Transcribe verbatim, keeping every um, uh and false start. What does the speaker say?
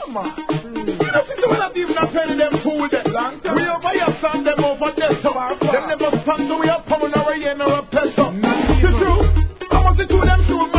man. Mm. You know, since we're not even attending them food that long time. We over here stand them over there, so them never stand to we up, coming our yen or a peso. It's true. I want to do them too,